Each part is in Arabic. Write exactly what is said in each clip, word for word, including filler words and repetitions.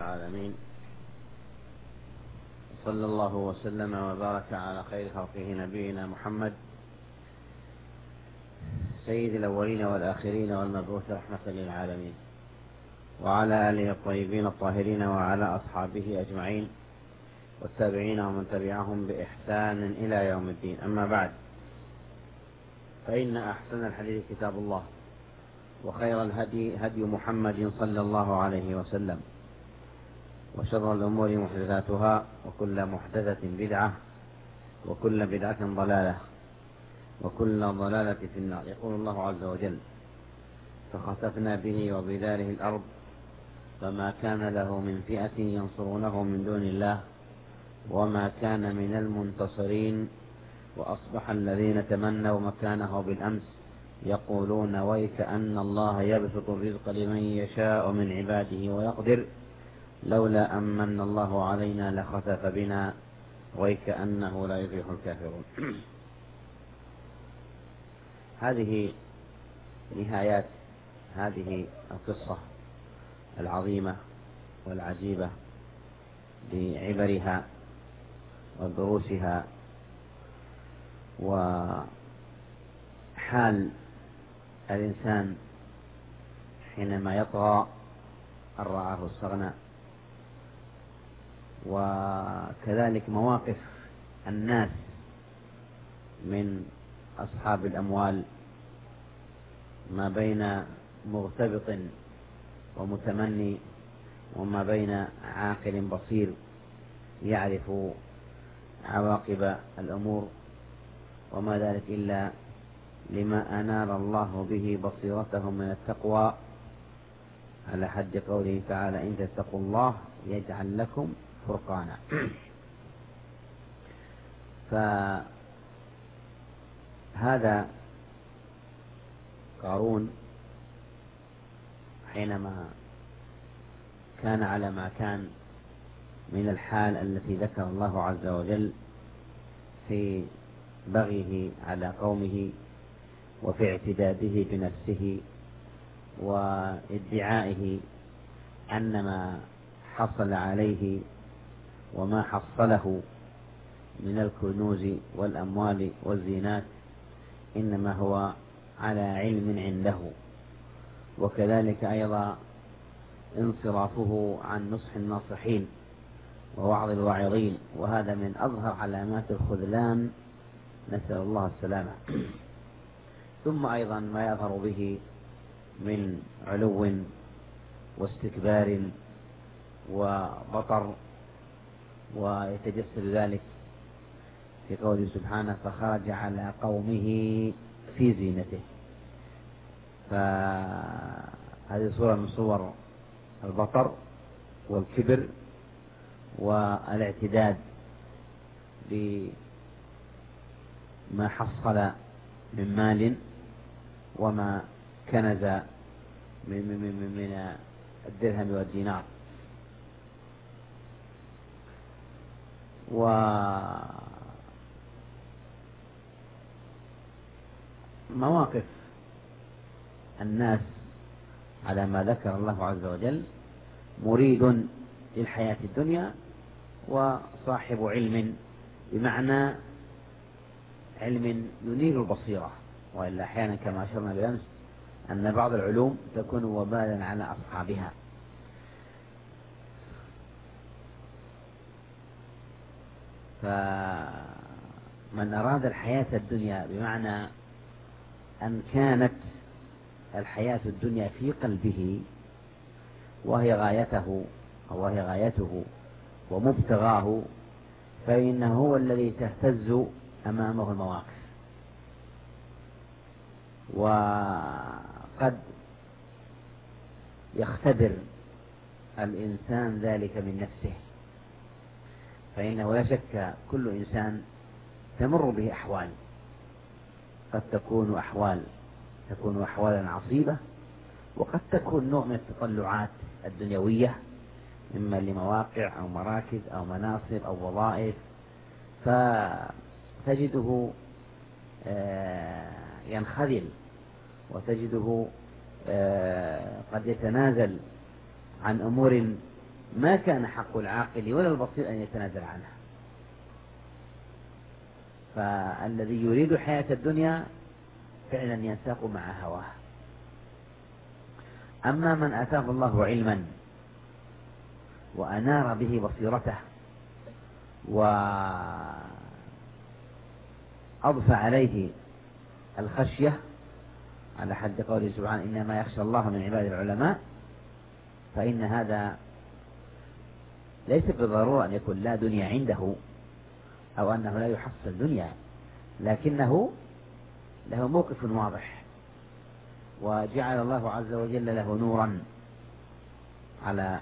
العالمين، صلى الله وسلم وبارك على خير خلقه نبينا محمد سيد الأولين والآخرين والمبعوث رحمة للعالمين، وعلى آله الطيبين الطاهرين وعلى أصحابه أجمعين والتابعين ومن تبعهم بإحسان إلى يوم الدين. أما بعد، فإن أحسن الحديث كتاب الله، وخير الهدي هدي محمد صلى الله عليه وسلم، وشر الأمور محدثاتها، وكل محدثة بدعة، وكل بدعة ضلالة، وكل ضلالة في النار. يقول الله عز وجل: فخسفنا به وبداره الأرض فما كان له من فئة ينصرونه من دون الله وما كان من المنتصرين، وأصبح الذين تمنوا مكانه بالأمس يقولون ويك أن الله يبسط الرزق لمن يشاء من عباده ويقدر لولا أمن الله علينا لخسف بنا ويك أنه لا يفلح الكافرون. هذه نهايات هذه القصة العظيمة والعجيبة بعبرها ودروسها، وحال الإنسان حينما يطغى أن رآه استغنى، وكذلك مواقف الناس من أصحاب الأموال ما بين مغتبط ومتمني، وما بين عاقل بصير يعرف عواقب الأمور، وما ذلك إلا لما أنار الله به بصيرتهم من التقوى، على حد قوله تعالى: إن تتقوا الله يجعل لكم فرقانا. فهذا قارون حينما كان على ما كان من الحال التي ذكر الله عز وجل في بغيه على قومه، وفي اعتداده بنفسه، وادعائه أن ما حصل عليه وما حصله من الكنوز والأموال والزينات إنما هو على علم عنده، وكذلك أيضا انصرافه عن نصح الناصحين ووعظ الواعظين، وهذا من أظهر علامات الخذلان، نسأل الله السلامة. ثم أيضا ما يظهر به من علو واستكبار وبطر، ويتجسد ذلك في قوله سبحانه: فخرج على قومه في زينته. فهذه صورة من صور البطر والكبر والاعتداد بما حصل من مال وما كنز من, من, من الدرهم والدينار. ومواقف الناس على ما ذكر الله عز وجل: مريد للحياة الدنيا، وصاحب علم، بمعنى علم ينير البصيرة، وإلا أحيانا كما أشرنا بالأمس أن بعض العلوم تكون وبالا على أصحابها. فمن أراد الحياة الدنيا بمعنى أن كانت الحياة الدنيا في قلبه وهي غايته أو وهي غايته ومبتغاه، فإنه هو الذي تهتز أمامه المواقف. وقد يختبر الإنسان ذلك من نفسه، فإنه لا شك كل إنسان تمر به أحوال، قد تكون أحوال تكون أحوالا عصيبة، وقد تكون نوع من التطلعات الدنيوية، إما لمواقع أو مراكز أو مناصب أو وظائف، فتجده ينخذل، وتجده قد يتنازل عن أمور ما كان حق العاقل ولا البصير أن يتنازل عنها. فالذي يريد حياة الدنيا فعلا ينساق مع هواه. أما من آتاه الله علما وأنار به بصيرته وأضفى عليه الخشية على حد قوله سبحانه إنما يخشى الله من عباد العلماء، فإن هذا ليس بالضرورة أن يكون لا دنيا عنده أو أنه لا يحصل دنيا، لكنه له موقف واضح، وجعل الله عز وجل له نورا على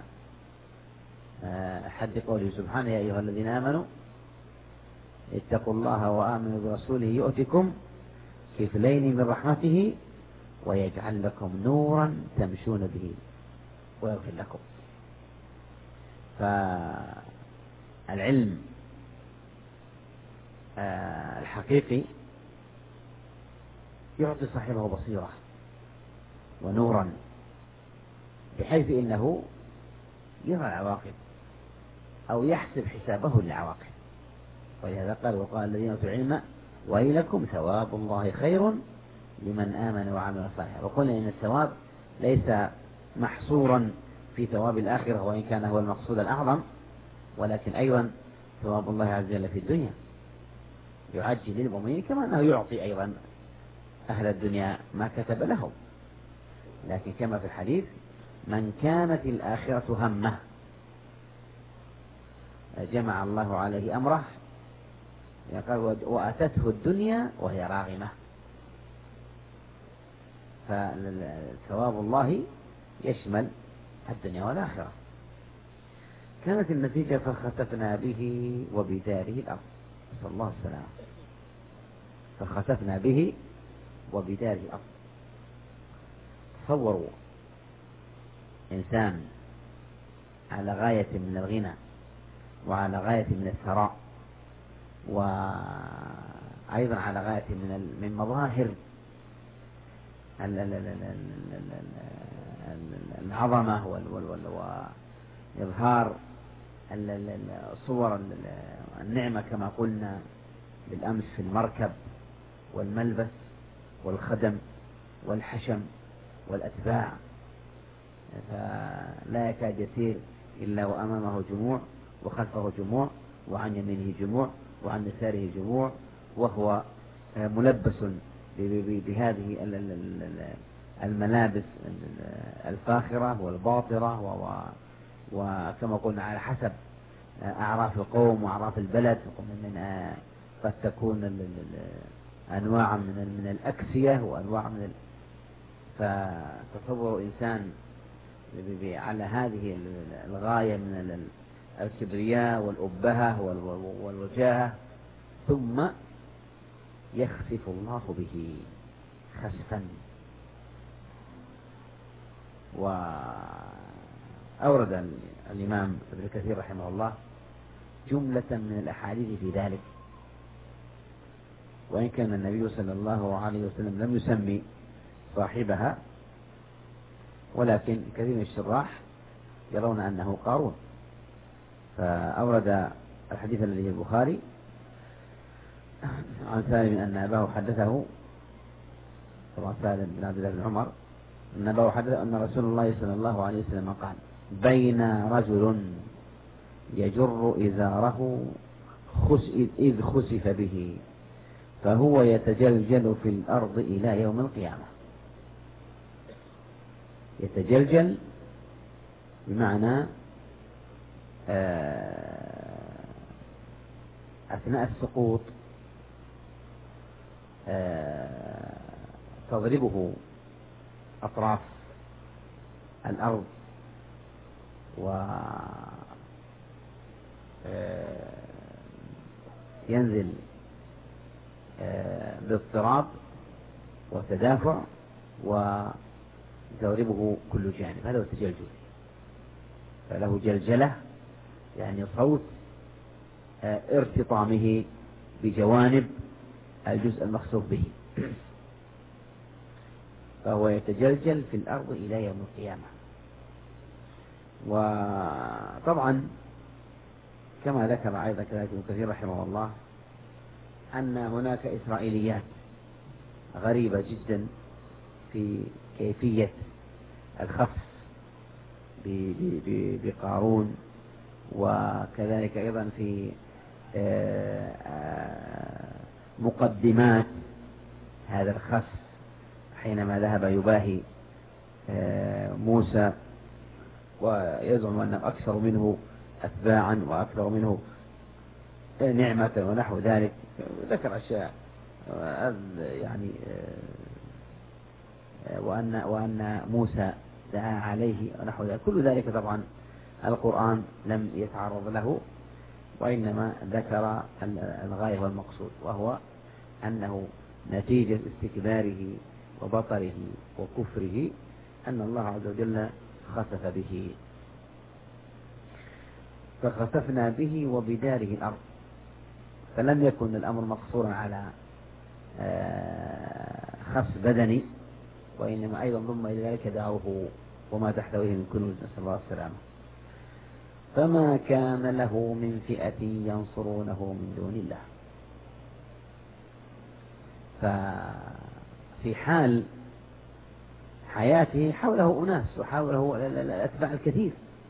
حد قوله سبحانه يا أيها الذين آمنوا اتقوا الله وآمنوا برسوله يؤتكم كفلين من رحمته ويجعل لكم نورا تمشون به ويغفر لكم. فالعلم الحقيقي يعطي صاحبه بصيرة ونورا، بحيث إنه يرى العواقب أو يحسب حسابه للعواقب. ولهذا قال وقال الذين أوتوا العلم ويلكم ثواب الله خير لمن آمن وعمل صالحا. وقلنا إن الثواب ليس محصورا في ثواب الآخرة وإن كان هو المقصود الأعظم، ولكن أيضا ثواب الله عز وجل في الدنيا يعجل للمؤمنين كما أنه يعطي أيضا أهل الدنيا ما كتب لهم. لكن كما في الحديث من كانت الآخرة همه جمع الله عليه أمره، يقول وأتته الدنيا وهي راغمة. فثواب الله يشمل الدنيا والآخرة. كانت النتيجة فخسفنا به وبداره الأرض، نسأل الله السلامة. فخسفنا به وبداره الأرض. تصوروا إنسان على غاية من الغنى وعلى غاية من الثراء وأيضا على غاية من من مظاهر العظمة وإظهار صور النعمة كما قلنا بالأمس في المركب والملبس والخدم والحشم والأتباع، فلا يكاد يسير إلا وأمامه جموع وخلفه جموع وعن يمينه جموع وعن يساره جموع، وهو ملبس بهذه الملابس الفاخرة والباطرة، وكما قلنا على حسب أعراف القوم وأعراف البلد. من قد تكون أنواع من من الأكسية وأنواع من ال... فتصور إنسان على هذه الغاية من الكبرياء والأبهة والوجاهة، ثم يخسف الله به خسفا. وأورد الإمام ابن كثير رحمه الله جملة من الأحاديث في ذلك، وإن كان النبي صلى الله عليه وسلم لم يسمي صاحبها، ولكن كثير من الشراح يرون أنه قارون. فأورد الحديث الذي في البخاري عن سالم أن أباه حدثه، طبعا سالم بن عبد الله بن عمر، أن أباه حدثه أن رسول الله صلى الله عليه وسلم قال بين رجل يجر إزاره إذ خسف به فهو يتجلجل في الأرض إلى يوم القيامة. يتجلجل بمعنى أثناء السقوط تضربه أطراف الأرض وينزل باضطراب وتدافع وتضربه كل جانب. هذا هو التجلجل. فله جلجلة يعني صوت ارتطامه بجوانب الجزء المخسوف به، فهو يتجلجل في الأرض إلى يوم القيامة. وطبعا كما ذكر أيضا كذلك ابن كثير رحمه الله أن هناك إسرائيليات غريبة جدا في كيفية الخصف بقارون، وكذلك أيضا في مقدمات هذا الخصف حينما ذهب يباهي موسى ويزعم أنه أكثر منه أتباعا وأكثر منه نعمة ونحو ذلك. ذكر أشياء يعني وأن وأن موسى دعا عليه ونحو ذلك. كل ذلك طبعا القرآن لم يتعرض له، وإنما ذكر الغاية والمقصود، وهو أنه نتيجة استكباره وبطره وكفره أن الله عز وجل خسف به، فخسفنا به وبداره الأرض. فلم يكن الأمر مقصورا على خسف بدني، وإنما أيضا ضم إلى ذلك داره وما تحتويه من كنوز، نسأل الله السلامة. فما كان له من فئة ينصرونه من دون الله. ففي حال حياته حوله أناس وحوله الأتباع الكثير،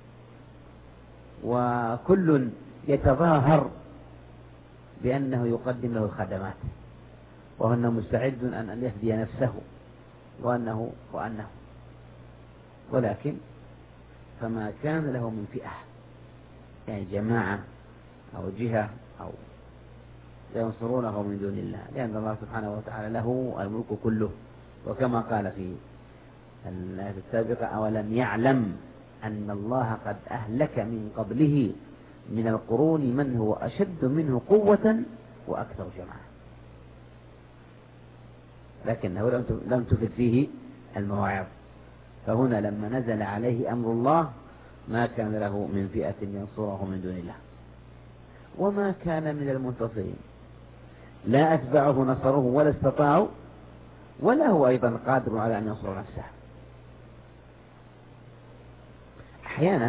وكل يتظاهر بأنه يقدم له الخدمات، وأنه مستعد أن يفدي نفسه وأنه وأنه ولكن فما كان له من فئة، يعني جماعة أو جهة أو ينصرونه من دون الله، لأن الله سبحانه وتعالى له الملك كله. وكما قال في الآية السابقة: أولم يعلم أن الله قد أهلك من قبله من القرون من هو أشد منه قوة وأكثر جماعة. لكنه لم تفد فيه المواعظ. فهنا لما نزل عليه أمر الله ما كان له من فئة ينصره من دون الله، وما كان من المنتصرين، لا أتبعه نصره ولا استطاعوا، ولا هو أيضا قادر على أن ينصر نفسه. أحيانا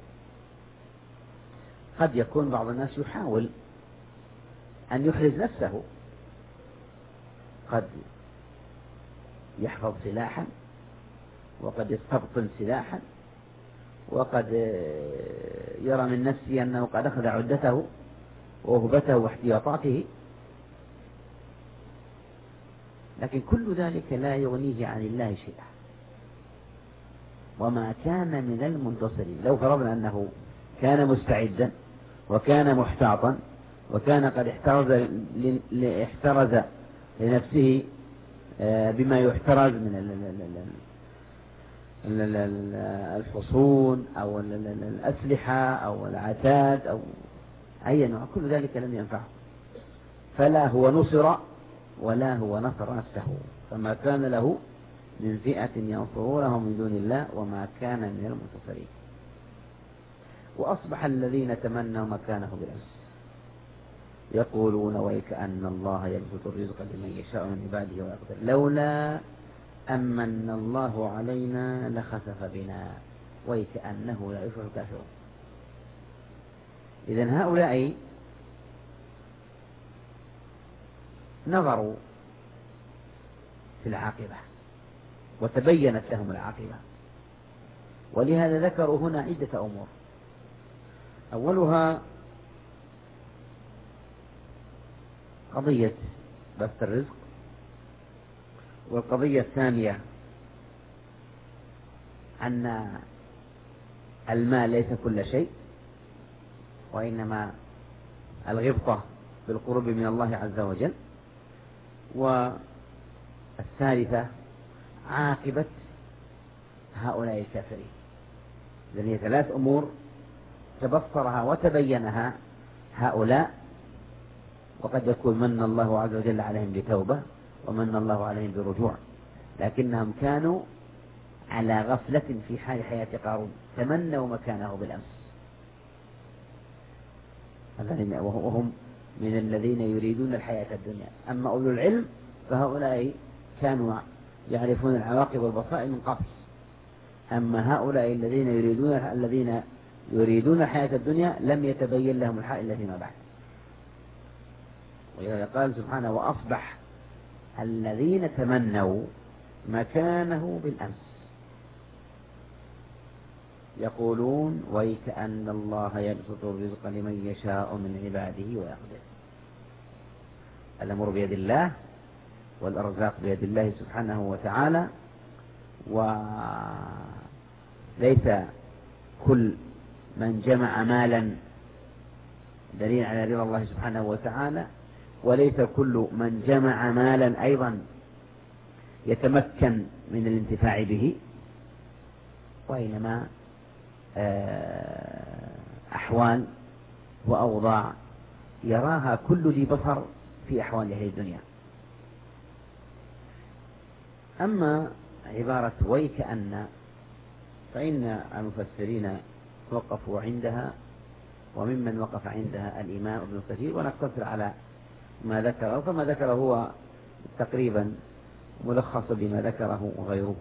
قد يكون بعض الناس يحاول أن يحرز نفسه، قد يحفظ سلاحا، وقد يستبطن سلاحا، وقد يرى من نفسه أنه قد أخذ عدته وهبته واحتياطاته، لكن كل ذلك لا يغنيه عن الله شيئا. وما كان من المنتصرين، لو فرضنا أنه كان مستعدا وكان محتاطا وكان قد احترز احترز لنفسه بما يحترز من الحصون أو الأسلحة أو العتاد أو أي نوع، كل ذلك لم ينفعه، فلا هو نصر ولا هو نصر نفسه. فما كان له من فئة ينصرونه من دون الله وما كان من المنتصرين. وأصبح الذين تمنوا مكانه بالأمس يقولون: ويكأن الله يبسط الرزق لمن يشاء من عباده ويقدر لولا أمن الله علينا لخسف بنا ويكأنه لا يفلح الكافرون. إذن هؤلاء نظروا في العاقبة وتبينت لهم العاقبة، ولهذا ذكروا هنا عدة أمور. أولها قضية بسط الرزق، والقضية الثانية أن المال ليس كل شيء، وإنما الغبطة بالقرب من الله عز وجل. والثالثة عاقبة هؤلاء الكافرين. لأن هي ثلاث أمور تبصرها وتبينها هؤلاء، وقد يكون من الله عز وجل عليهم بتوبة ومن الله عليهم برجوع، لكنهم كانوا على غفلة في حال حياة قارون، تمنوا مكانه بالأمس، وهم من الذين يريدون الحياة الدنيا. أما أولو العلم فهؤلاء كانوا يعرفون العواقب والبصائر من قبل، أما هؤلاء الذين يريدون الذين يريدون الحياة الدنيا لم يتبين لهم الحق إلا فيما بعد. ولذا قال سبحانه وأصبح الذين تمنوا مكانه بالأمس يقولون ويكأن الله يبسط الرزق لمن يشاء من عباده ويقدر. الأمر بيد الله والأرزاق بيد الله سبحانه وتعالى، وليس كل من جمع مالا دليل على رضا الله سبحانه وتعالى، وليس كل من جمع مالا أيضا يتمكن من الانتفاع به، وإنما أحوال وأوضاع يراها كل ذي بصر في أحوال أهل الدنيا. أما عبارة ويكأن فإن المفسرين وقفوا عندها، وممن وقف عندها الإمام ابن كثير، ونقتصر على ما ذكره، فما ذكره هو تقريبا ملخص بما ذكره غيره.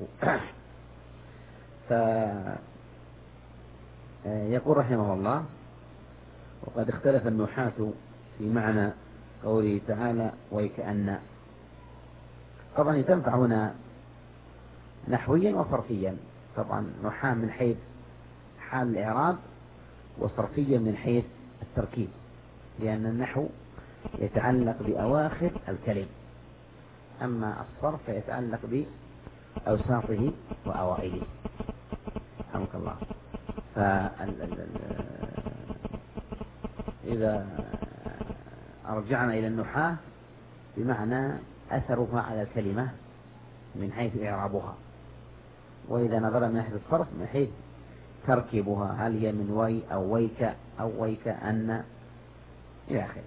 فيقول رحمه الله: وقد اختلف النحاة في معنى قوله تعالى ويكأن. طبعا تنفع هنا نحويا وصرفيا، طبعا نحاة من حيث حال الإعراب، وصرفيا من حيث التركيب، لأن النحو يتعلق بأواخر الكلم، أما الصرف يتعلق بأوساطه وأوائله. رحمك الله. فإذا أرجعنا إلى النحاة بمعنى أثرها على الكلمة من حيث إعرابها، وإذا نظرنا من حيث الصرف من حيث تركيبها، هل هي من وي أو ويك أو ويك أن إلى آخره.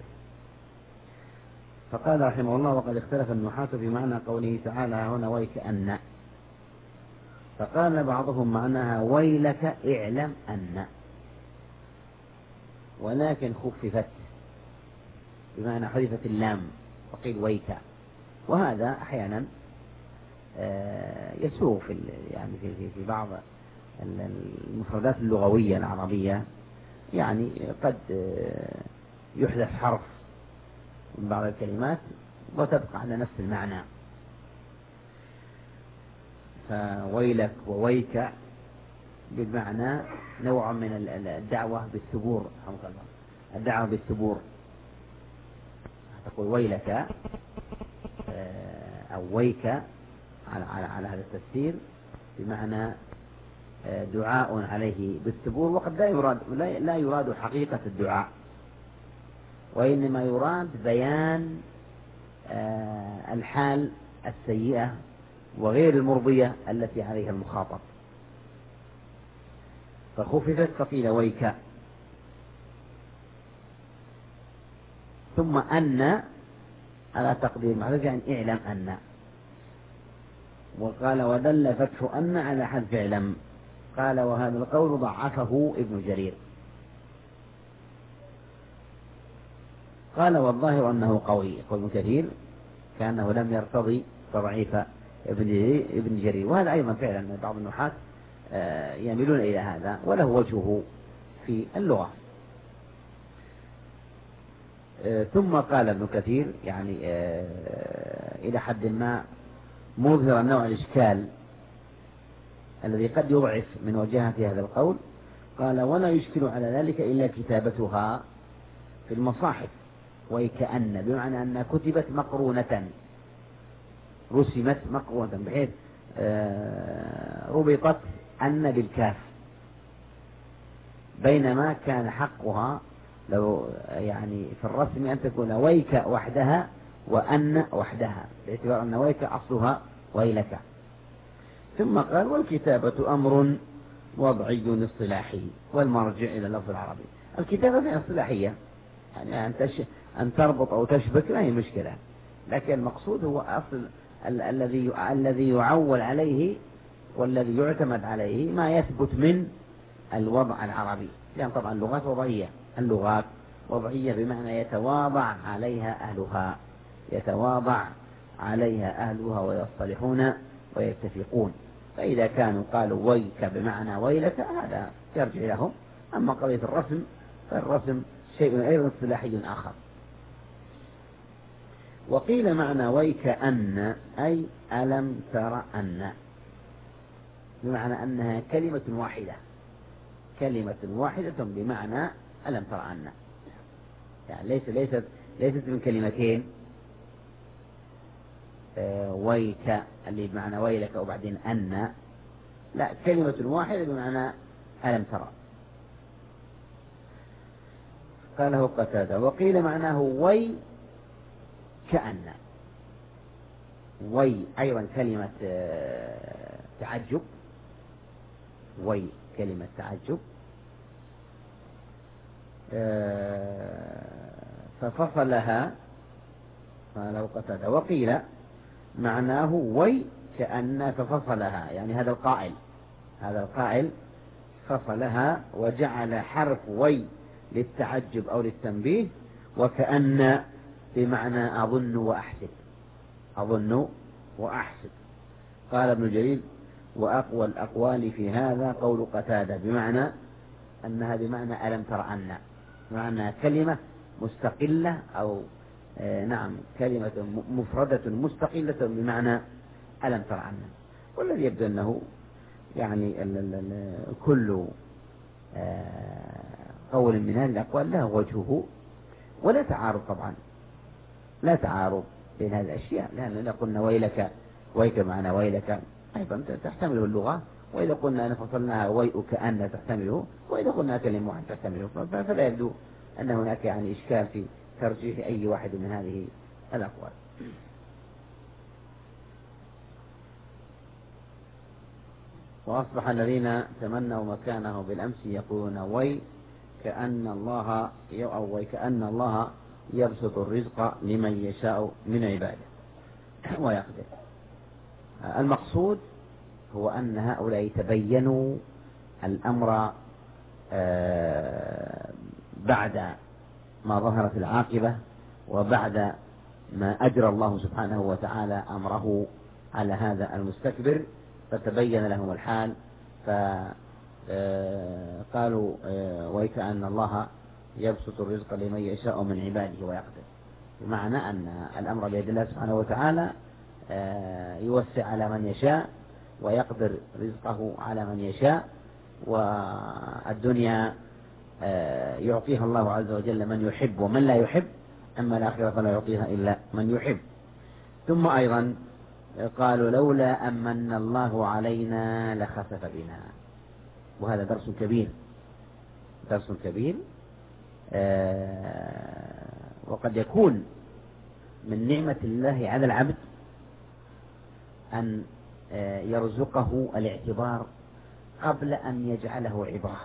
فقال رحمه الله: وقد اختلف النحاة بمعنى قوله تعالى هنا ويك أن، فقال بعضهم معناها ويلك اعلم أن، ولكن خففت بمعنى حذفت اللام وقيل ويك. وهذا أحيانا يسوغ في يعني في في بعض المفردات اللغوية العربية، يعني قد يحذف حرف من بعض الكلمات وتبقى على نفس المعنى. فويلك وويك بالمعنى نوع من الدعوة بالثبور، رحمك الله، الدعوة بالثبور. تقول ويلك أو ويك على على على هذا التفسير بمعنى دعاء عليه بالثبور، وقد لا يراد لا يراد حقيقة الدعاء، وإنما يراد بيان الحال السيئة وغير المرضية التي عليها المخاطب. فخففت فقيل ويك. ثم أن على تقدير معرفة يعني اعلم أن. وقال ودل فتح أن على حذف اعلم. قال وهذا القول ضعفه ابن جرير. قال والظاهر أنه قوي. يقول ابن كثير كأنه لم يرتضي تضعيف ابن جرير، وهذا أيضا فعلا بعض النحاة يميلون إلى هذا، وله وجهه في اللغة. ثم قال ابن كثير يعني إلى حد ما مظهر نوع الإشكال الذي قد يضعف من وجاهة هذا القول. قال ولا يشكل على ذلك إلا كتابتها في المصاحف ويكأن، بمعنى أنها كتبت مقرونة، رسمت مقرونة بحيث ربطت أن بالكاف، بينما كان حقها لو يعني في الرسم أن تكون ويك وحدها وأن وحدها، باعتبار أن ويك أصلها ويلك. ثم قال والكتابة أمر وضعي اصطلاحي، والمرجع إلى اللفظ العربي. الكتابة هي اصطلاحية، يعني أن, تش... أن تربط أو تشبك لا هي مشكلة، لكن المقصود هو أصل ال... الذي الذي يعول عليه والذي يعتمد عليه ما يثبت من الوضع العربي، لأن طبعا اللغات وضعية، اللغات وضعية بمعنى يتواضع عليها أهلها، يتواضع عليها أهلها ويصطلحون ويتفقون. فإذا كانوا قالوا ويك بمعنى ويلك هذا يرجع لهم. أما قضية الرسم فالرسم شيء أيضا اصطلاحي آخر. وقيل معنى ويك أن أي ألم تر أن، بمعنى أنها كلمة واحدة، كلمة واحدة بمعنى ألم تر أن، يعني ليست ليست ليست من كلمتين آه ويك اللي بمعنى ويلك وبعدين أن، لا، كلمة واحدة بمعنى ألم ترى. قاله قتادة. وقيل معناه وي كأن، وي أيضا كلمة آه تعجب، وي كلمة تعجب، آه ففصلها قاله قتادة. وقيل معناه وي كأن ففصلها، يعني هذا القائل هذا القائل فصلها وجعل حرف وي للتعجب أو للتنبيه، وكأن بمعنى أظن وأحسب، أظن وأحسب. قال ابن جرير وأقوى الأقوال في هذا قول قتادة بمعنى أنها بمعنى ألم تر أن، بمعنى كلمة مستقلة أو آه نعم كلمة مفردة مستقلة بمعنى ألم تر أن. والذي يبدو أنه يعني ال ال ال كل آه قول من هذه الأقوال له وجهه، ولا تعارض طبعا، لا تعارض بين هذه الأشياء، لأن إذا قلنا ويلك ويك معنى ويلك أيضا تحتمله اللغة، وإذا قلنا أن فصلناها ويؤك أن تحتمله، وإذا قلنا كلمة واحدة تحتمله، فلا يبدو أن هناك يعني إشكال في ترجيح أي واحد من هذه الأقوال. وأصبح الذين تمنوا مكانه بالأمس يقولون وي كأن الله أو وي كأن الله يبسط الرزق لمن يشاء من عباده ويقدر. المقصود هو أن هؤلاء يتبينوا الأمر بعد ما ظهرت العاقبة وبعد ما أجرى الله سبحانه وتعالى أمره على هذا المستكبر، فتبين لهم الحال، فقالوا ويكأن الله يبسط الرزق لمن يشاء من عباده ويقدر، بمعنى أن الأمر بيد الله سبحانه وتعالى يوسع على من يشاء ويقدر رزقه على من يشاء، والدنيا يعطيها الله عز وجل من يحب ومن لا يحب، أما الآخرة فلا يعطيها إلا من يحب. ثم أيضا قالوا لولا أمن الله علينا لخسف بنا، وهذا درس كبير، درس كبير. وقد يكون من نعمة الله على العبد أن يرزقه الاعتبار قبل أن يجعله عبرة.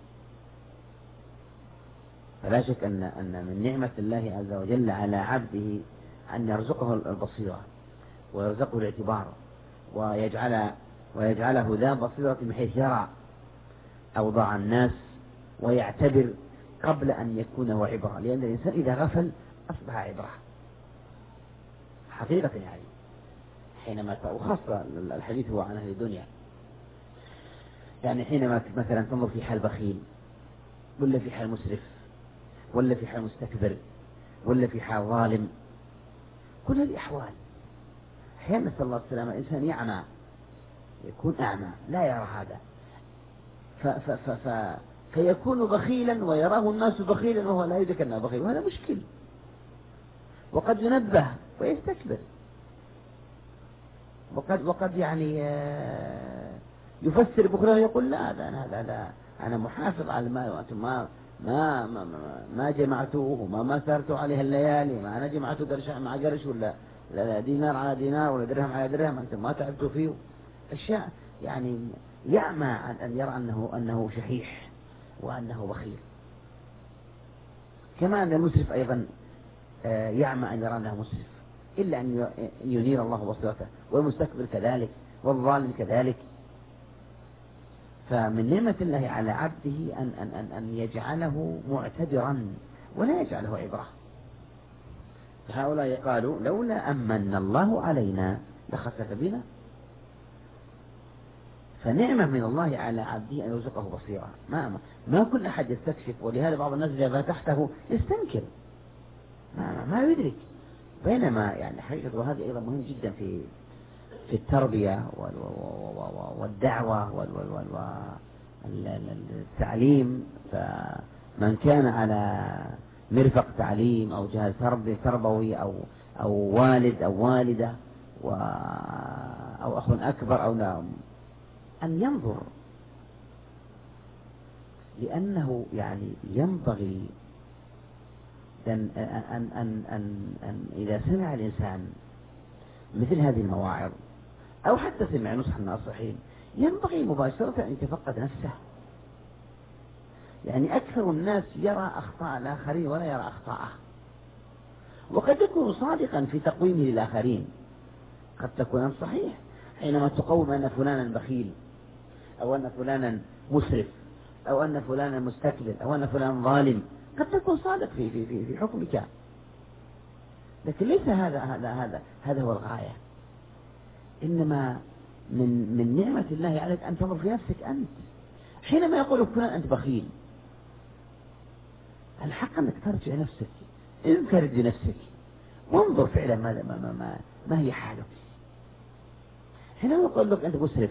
فلا شك أن أن من نعمة الله عز وجل على عبده أن يرزقه البصيرة ويرزقه الاعتبار ويجعل ويجعله ذا بصيرة بحيث يرى أوضاع الناس ويعتبر قبل أن يكون هو عبرة، لأن الإنسان إذا غفل أصبح عبرة حقيقة، يعني حينما، وخاصة الحديث هو عن أهل الدنيا، يعني حينما مثلا تنظر في حال بخيل ولا في حال مسرف ولا في حال مستكبر ولا في حال ظالم، كل هذه أحوال أحيانا نسأل الله السلامة الإنسان يعمى، يكون أعمى لا يرى هذا، ف ف ف ف فيكون بخيلا ويراه الناس بخيلا وهو لا يدرك أنه بخيل، وهذا مشكل. وقد ينبه ويستكبر، وقد وقد يعني يفسر بخيله ويقول لا لا لا لا أنا محافظ على المال وأنتم ما ما ما ما جمعتوه وما ما سرت عليها الليالي، ما أنا جمعت قرش مع قرش ولا لا دينار على دينار ولا درهم على درهم، أنتم ما تعبتوا فيه أشياء، يعني يعمى عن أن يرى أنه أنه شحيح وأنه بخيل. كما أن المسرف أيضا يعمى أن يرى أنه مسرف إلا أن ينير الله بصيرته، والمستكبر كذلك والظالم كذلك. فمن نعمة الله على عبده أن, أن, أن, أن يجعله معتبرا ولا يجعله عبرة. فهؤلاء قالوا لولا أمن الله علينا لخسف بنا، فنعمة من الله على عبده أن يرزقه بصيرة. ما, ما كل أحد يستكشف، ولهذا بعض الناس إذا فتحته يستنكر، ما, ما يدرك. بينما يعني حقيقة، وهذا أيضا مهم جدا في في التربية والدعوة والتعليم. فمن كان على مرفق تعليم أو جهاز تربوي أو أو والد أو والدة أو أخ أكبر أو لا، أن ينظر، لأنه يعني ينبغي أن, أن, أن, أن, أن إذا سمع الإنسان مثل هذه المواعظ أو حتى سمع نصح الناصحين، ينبغي مباشرة أن يتفقد نفسه. يعني أكثر الناس يرى أخطاء الآخرين ولا يرى أخطاءه، وقد يكون صادقا في تقويمه للآخرين. قد تكون صحيح حينما تقوم أن فلانا بخيل، أو أن فلانا مسرف، أو أن فلانا مستكبر، أو أن فلانا ظالم، قد تكون صادق في في في, في حكمك، لكن ليس هذا هذا هذا هذا هو الغاية. إنما من من نعمة الله عليك أن تنظر في نفسك أنت. حينما يقول فلان أنت بخيل، الحق أنك ترجع نفسك، انفرد بنفسك وانظر فعلا ما ما ما, ما, ما هي حالك. حينما يقول لك أنت مسرف،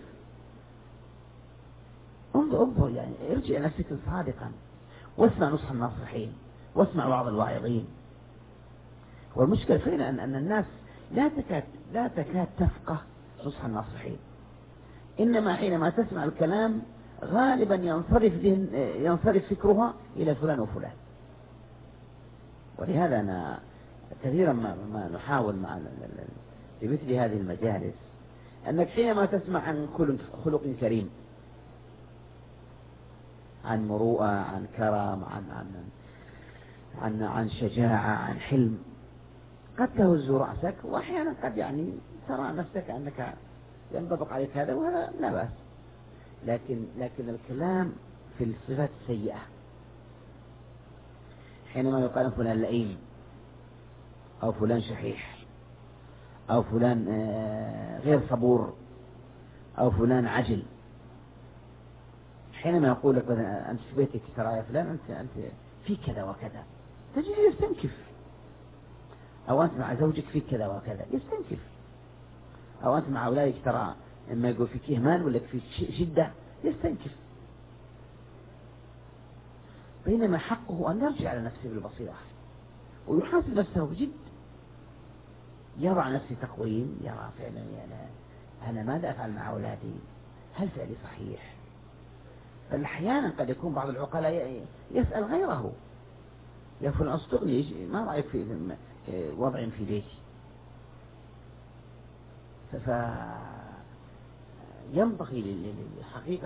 انظر انظر يعني ارجع نفسك صادقا، واسمع نصح الناصحين، واسمع بعض الواعظين. والمشكلة فينا أن أن الناس لا تكاد لا تكاد تفقه نصح الناصحين، إنما حينما تسمع الكلام غالبا ينصرف ينصرف فكرها إلى فلان وفلان. ولهذا أنا كثيرا ما, ما نحاول مع في مثل هذه المجالس أنك حينما تسمع عن خلق كريم، عن مروءة، عن كرم، عن عن عن عن شجاعة، عن حلم، قد تهز رأسك، وأحيانا قد يعني ترى نفسك أنك ينطبق عليك هذا، وهذا لا بأس. لكن لكن الكلام في الصفات السيئة، حينما يقال فلان لئيم، أو فلان شحيح، أو فلان غير صبور، أو فلان عجل، حينما يقول لك أنت في بيتك ترى يا فلان أنت أنت في كذا وكذا، تجد يستنكف. أو أنت مع زوجك في كذا وكذا، يستنكف. أو أنت مع أولادك ترى إما يقول فيك إهمال ولا فيك شدة، يستنكف. بينما حقه أن يرجع على نفسه بالبصيرة ويحاسب نفسه بجد، يضع نفسه تقويم، يرى فعلا يعني أنا ماذا أفعل مع أولادي؟ هل فعلي صحيح؟ بل أحيانا قد يكون بعض العقلاء يسأل غيره، يا فلان أصدقني، ما رأيك في وضع في بيتي؟ فينبغي حقيقة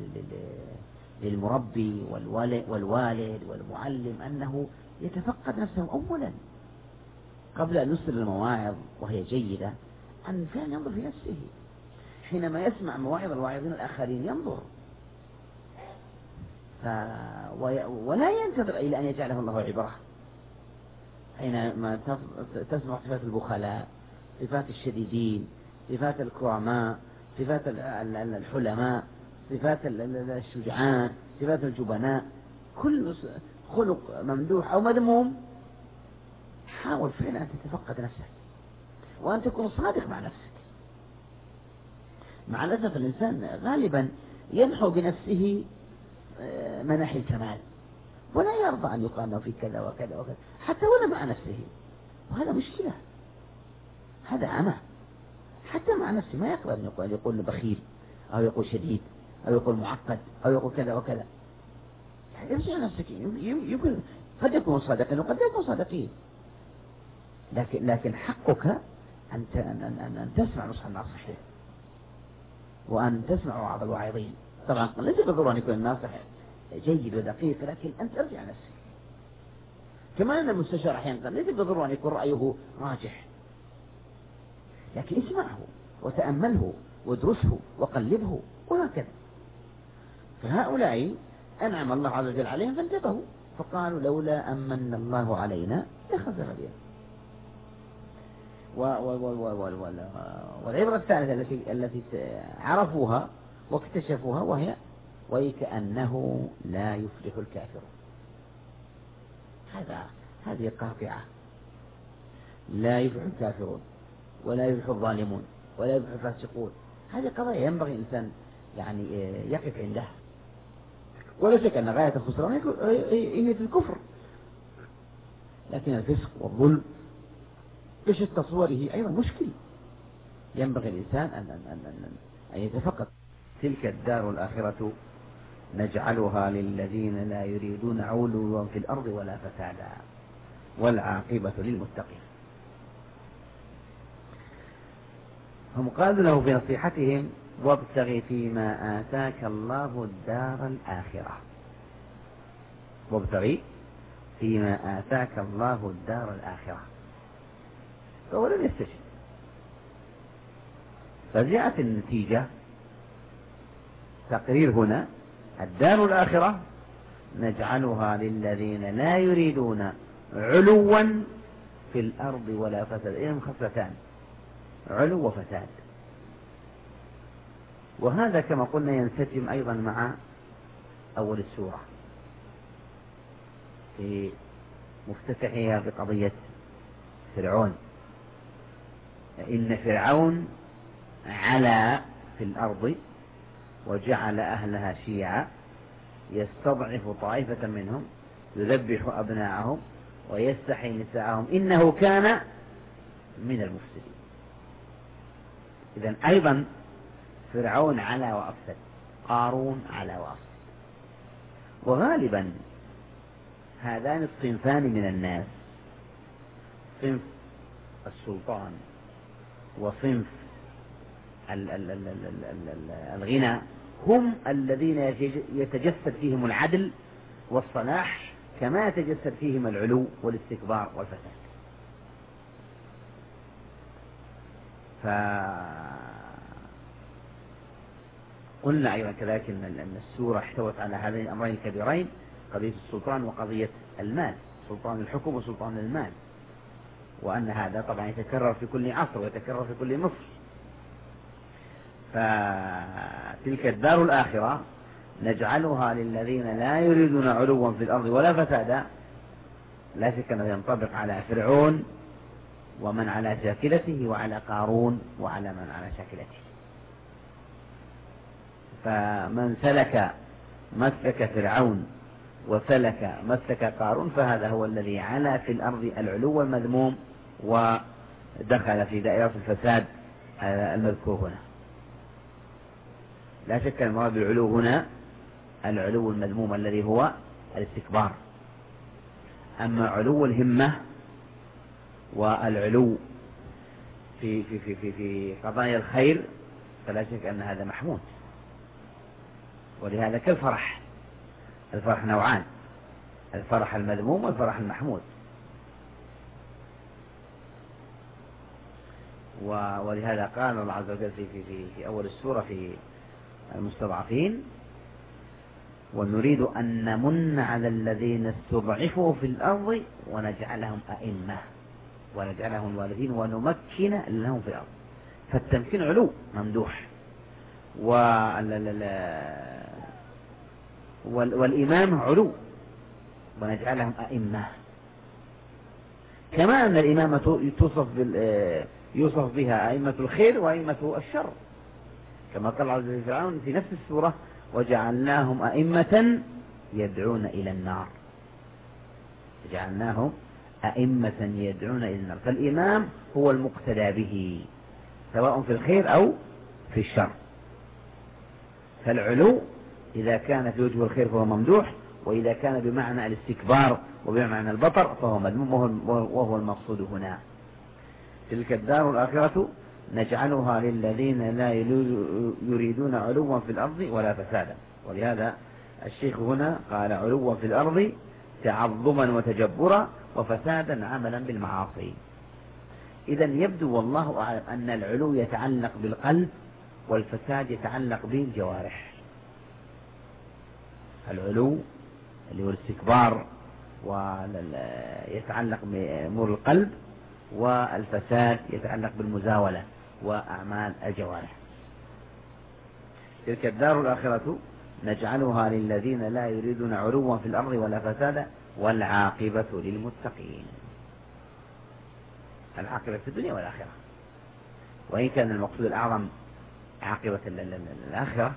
للمربي والوالد والمعلم أنه يتفقد نفسه أولا قبل أن يصل المواعظ وهي جيدة، أن فعلا ينظر في نفسه. حينما يسمع مواعظ الواعظين الآخرين ينظر، ف... ولا ينتظر إلى أن يجعله الله عبرة. حينما تسمع صفات البخلاء، صفات الشديدين، صفات الكرماء، صفات الحلماء، صفات الشجعان، صفات الجبناء، كل خلق ممدوح أو مذموم، حاول فعلا أن تتفقد نفسك وأن تكون صادق مع نفسك. مع الأسف الإنسان غالبا ينحو بنفسه مناحي الكمال، ولا يرضى أن يقال له في كذا وكذا وكذا حتى ولا مع نفسه، وهذا مشكلة، هذا عمى. حتى مع نفسه ما يقبل أن يقول يقول بخيل، أو يقول شديد، أو يقول معقد، أو يقول كذا وكذا. ارجع نفسك، يمكن قد يكون صادقين وقد يكون صادقين، لكن لكن حقك أن أن أن تسمع نصح الناصحين، وأن تسمع وعظ الواعظين. طبعا ليس بالضرورة أن يكون الناصح جيد ودقيق، لكن أنت ارجع نفسك. كما أن المستشار أحيانا ليس بالضرورة أن يكون رأيه راجح، لكن اسمعه وتأمله وادرسه وقلبه وهكذا. فهؤلاء أنعم الله عز وجل عليهم فانتبهوا، فقالوا لولا أمن الله علينا لخسف بنا. والعبرة الثالثة التي التي عرفوها واكتشفوها وهي وكأنه لا يفلح الكافرون. هذا هذه قاطعة، لا يفلح الكافرون ولا يفلح الظالمون ولا يفلح الفاسقون. هذه قضايا ينبغي الإنسان يعني يقف عندها. ولا شك أن غاية الخسران هي في الكفر، لكن الفسق والظلم بشتى صوره أيضا مشكل، ينبغي الإنسان أن, أن, أن, أن, أن يتفقد. تلك الدار الآخرة نجعلها للذين لا يريدون علوا في الأرض ولا فسادا والعاقبة للمتقين. هم قالوا له في نصيحتهم: وابتغ فيما آتاك الله الدار الآخرة، وابتغ فيما آتاك الله الدار الآخرة. فهو لم يستشف، فجاءت النتيجة تقرير هنا: الدار الآخرة نجعلها للذين لا يريدون علوا في الأرض ولا فساد. إذن خصلتان: علو وفساد. وهذا كما قلنا ينسجم أيضا مع أول السورة في مفتتحها بقضية فرعون: إن فرعون علا في الأرض وجعل أهلها شيعا يستضعف طائفة منهم يذبح أبناءهم ويستحيي نساءهم إنه كان من المفسدين. إذن أيضا فرعون علا وأفسد، قارون علا وأفسد. وغالبا هذان الصنفان من الناس، صنف السلطان وصنف الغنى، هم الذين يتجسد فيهم العدل والصلاح كما يتجسد فيهم العلو والاستكبار والفساد. فقلنا أيضا كذلك أن السورة احتوت على هذين الأمرين الكبيرين: قضية السلطان وقضية المال، سلطان الحكم وسلطان المال، وأن هذا طبعا يتكرر في كل عصر ويتكرر في كل مصر. فتلك الدار الآخرة نجعلها للذين لا يريدون علوا في الأرض ولا فسادا، لا شك أنه ينطبق على فرعون ومن على شاكلته وعلى قارون وعلى من على شاكلته. فمن سلك مسلك فرعون وسلك مسلك قارون فهذا هو الذي علا في الأرض العلو المذموم ودخل في دائرة الفساد المذكور هنا. لا شك أن المراد بالعلو هنا العلو المذموم الذي هو الاستكبار. أما علو الهمة والعلو في في في في في قضايا الخير فلا شك أن هذا محمود. ولهذا كالفرح، الفرح نوعان: الفرح المذموم والفرح المحمود. ولهذا قال الله عز وجل في, في, في أول السورة في المستضعفين: ونريد أن نمن على الذين استضعفوا في الأرض ونجعلهم أئمة ونجعلهم الوارثين ونمكن لهم في الأرض. فالتمكين علو ممدوح، والإمام علو ونجعلهم أئمة. كما أن الإمامة توصف يوصف بها أئمة الخير وأئمة الشر، كما قال الله عز وجل فرعون في نفس السورة: وجعلناهم أئمة يدعون إلى النار. جعلناهم أئمة يدعون إلى النار. فالإمام هو المقتدى به سواء في الخير أو في الشر. فالعلو إذا كان في وجه الخير فهو ممدوح، وإذا كان بمعنى الاستكبار وبمعنى البطر فهو مذموم، وهو المقصود هنا. تلك الدار الآخرة نجعلها للذين لا يريدون علوا في الأرض ولا فسادا. ولهذا الشيخ هنا قال: علوا في الأرض تعظما وتجبرا، وفسادا عملا بالمعاصي. إذا يبدو والله أعلم أن العلو يتعلق بالقلب والفساد يتعلق بالجوارح. العلو اللي هو الاستكبار ويتعلق بأمور القلب، والفساد يتعلق بالمزاولة وأعمال الجوارح. تلك الدار الآخرة نجعلها للذين لا يريدون علوا في الأرض ولا فسادا والعاقبة للمتقين. العاقبة في الدنيا والآخرة، وإن كان المقصود الأعظم عاقبة الآخرة،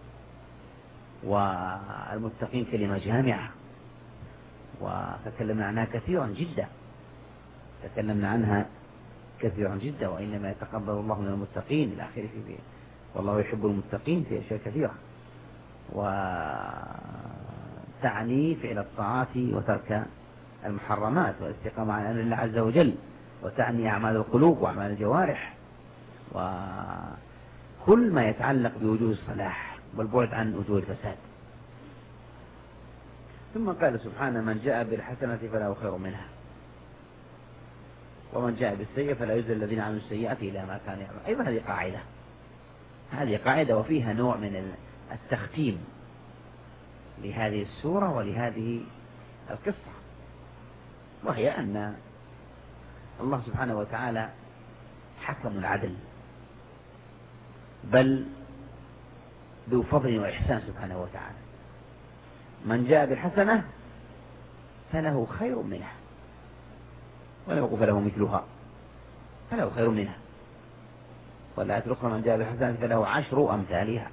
والمتقين كلمة جامعة وتكلمنا عنها كثيرا جدا تكلمنا عنها كثيرا جدا وإنما يتقبل الله من المتقين إلى آخره، والله يحب المتقين في أشياء كثيرة، وتعني فعل الطاعات وترك المحرمات والاستقامة على أمر الله عز وجل، وتعني أعمال القلوب وأعمال الجوارح وكل ما يتعلق بوجوه الصلاح والبعد عن وجوه الفساد. ثم قال سبحانه: من جاء بالحسنة فله خير منها ومن جاء بالسيئة فلا يجزى الذين عملوا السيئات إلى ما كانوا يعملون. أيضا هذه قاعدة هذه قاعدة وفيها نوع من التختيم لهذه السورة ولهذه القصة، وهي أن الله سبحانه وتعالى حكم العدل، بل ذو فضل وإحسان سبحانه وتعالى. من جاء بالحسنة فله خير منها، ولا يقول فله مثلها، فله خير منها. ولا أترك من جاء بالحسنة فله عشر أمثالها،